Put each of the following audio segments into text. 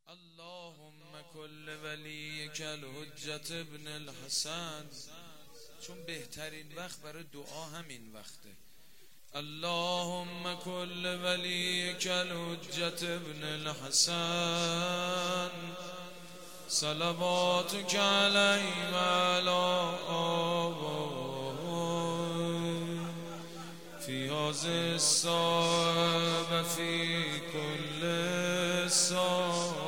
اللهم كل ولیک الحجت ابن الحسن. چون بهترین وقت برای دعا همین وقته. اللهم كل ولیک الحجت ابن الحسن صلواتک علیه و علی آبائه فی هذه الساعة و فی کل ساعة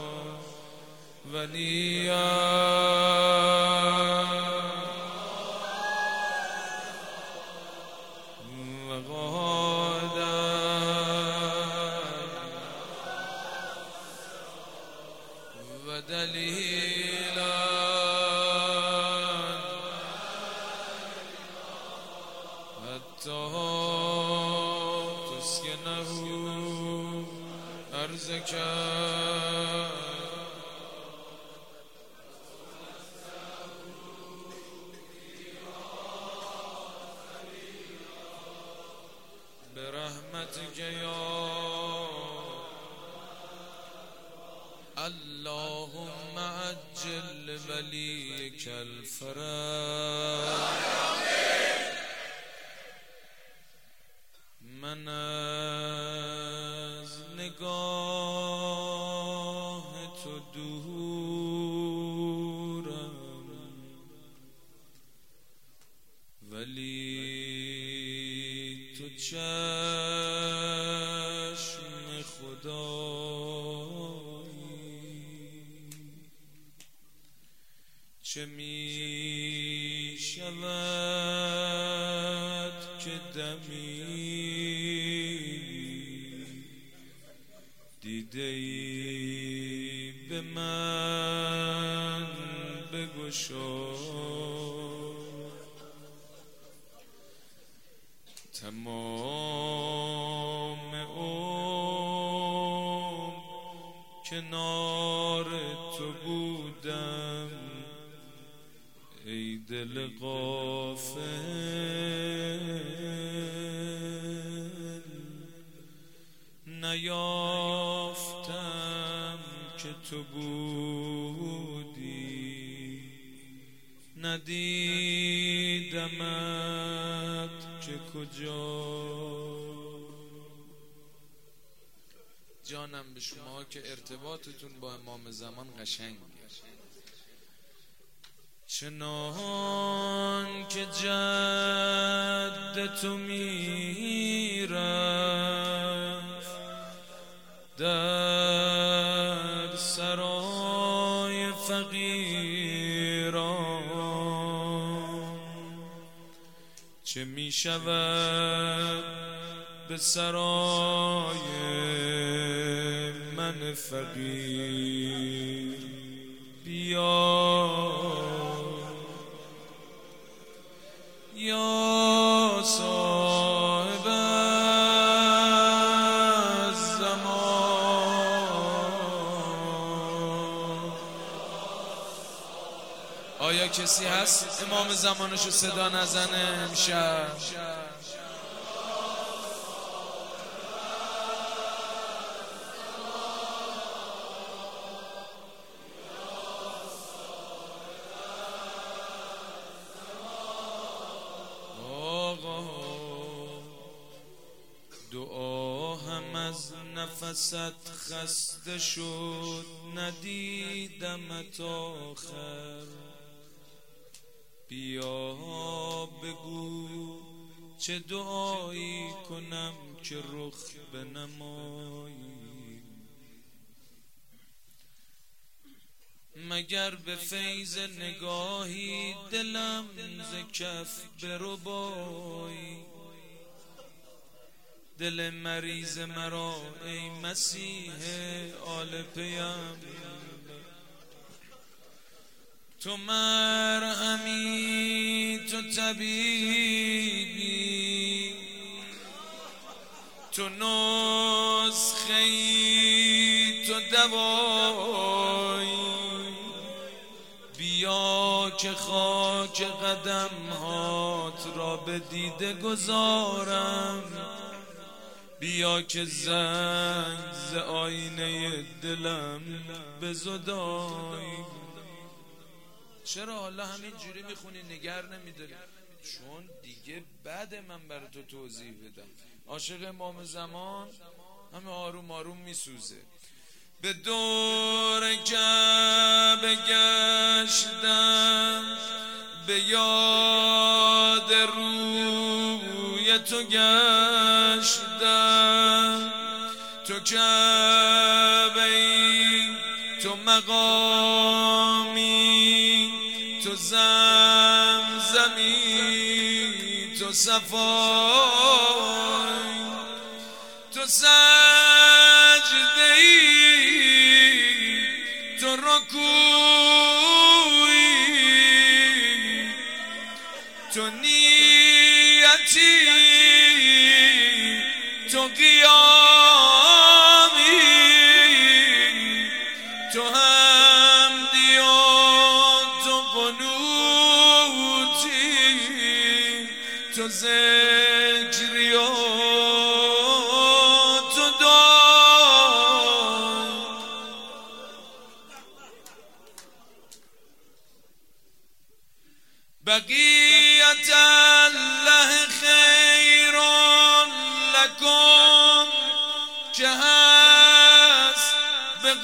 ودلیلا حتی تسکنه ارضک برحمتک یا اللهم عجل ولیک الفرج. من از نگاه تو دورم ولی تو چشم خدایی. چه می شود که دمی دیده ای به من بگشا. تمام عمر کنار تو بودم ای دل غافل. نیافتم که تو بودی، ندیدمت که کجا. جانم به شما که ارتباطتون با امام زمان قشنگه. چنان که جد تو میرفت در سرای فقیران، چه می شود به سرای من فقیر. بیا یا صاحب الزمان. آیا کسی هست امام زمانشو صدا نزنه امشب؟ دعا هم از نفست خسته شد، ندیدمت آخر. بیا بگو چه دعایی کنم که رخ بنمایی. مگر به فیض نگاهی دلم ز کف بربایی. دل مریض مرا ای مسیح آل پیام، تو مرهمی، تو طبیبی، تو نسخه‌ای، تو دوایی. بیا که خاک قدم‌هات را به دیده گذارم. بیا که زنگ ز آینه دلم بزدای. چرا حالا همین جوری میخونی نگر نمیداری؟ چون دیگه بعد من برای تو توضیح بدم. عاشق امام زمان همه آروم آروم میسوزه. به دور کعبه گشتم، به یاد روی تو گشتم. تو کعبه ای، تو مقامی، تو زمزمی، تو صفای، تو سجده ای، تو رکوعی، تو نیتی، تو قیامی، تو حمدی و تو قنوتی، تو ذکری و تو دعای. بقیت الله خیر لکم که هست به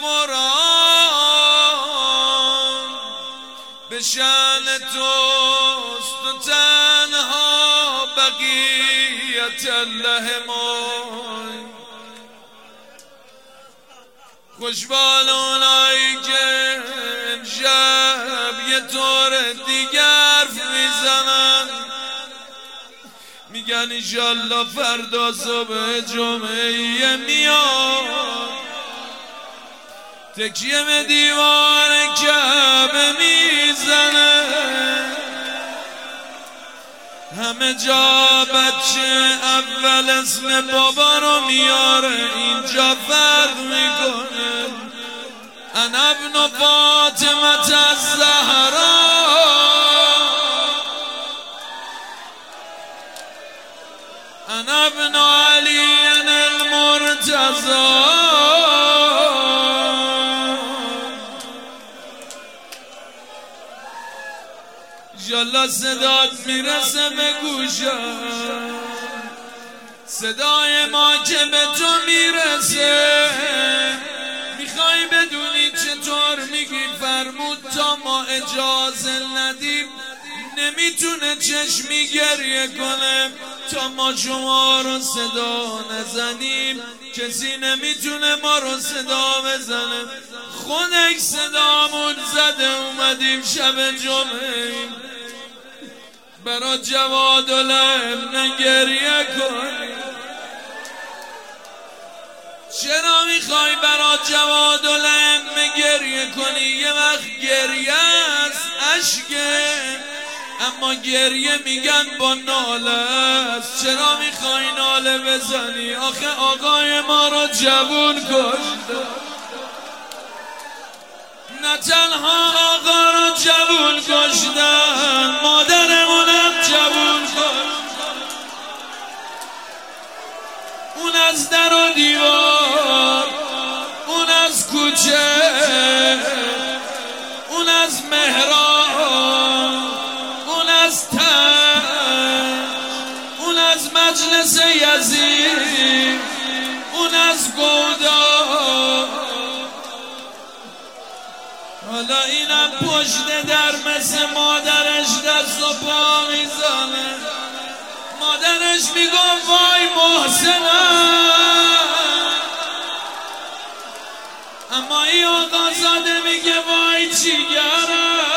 قرآن، به شأن توست و تنها بقیت الله مای. خوشبال اونایی که امشب یه طور دیگر میزنن، میگن انشالله فردا صبح جمعه میاد، تکیه به دیوار کعبه میزنه، همه جا بچه اول اسم بابا رو میاره، اینجا فرق میکنه. انا ابن فاطمه الزهرا، انا ابن علی المرتضی. انشالله صدات میرسه به گوشم، صدای ما که به تو میرسه. میخوای بدونی چطور میگی؟ فرمود تا ما اجازه ندیم نمیتونه چشمی گریه کنه، تا ما شما رو صدا نزنیم کسی نمیتونه ما رو صدا بزنه. خودک صدامون زده اومدیم شب جمعه برا جوادالامن گریه کنیم. چرا میخوای برا جوادالامن گریه کنی؟ یه وقت گریه است عشقه، اما گریه میگن با ناله است. چرا میخوای ناله بزنی؟ آخه آقای ما رو جوون کشته، نه تنها آقا رو جوون کشتن، مادرمونم جوون کشتن. اون از در و دیوار، اون از کوچه، اون از محراب، اون از تن، اون از مجلس یزید، اون از گودا. حالا اینم پشت در مثل مادرش دست و پا میزنه. مادرش میگم وای محسنم، اما این آقا زاده میگه وای چیگرم.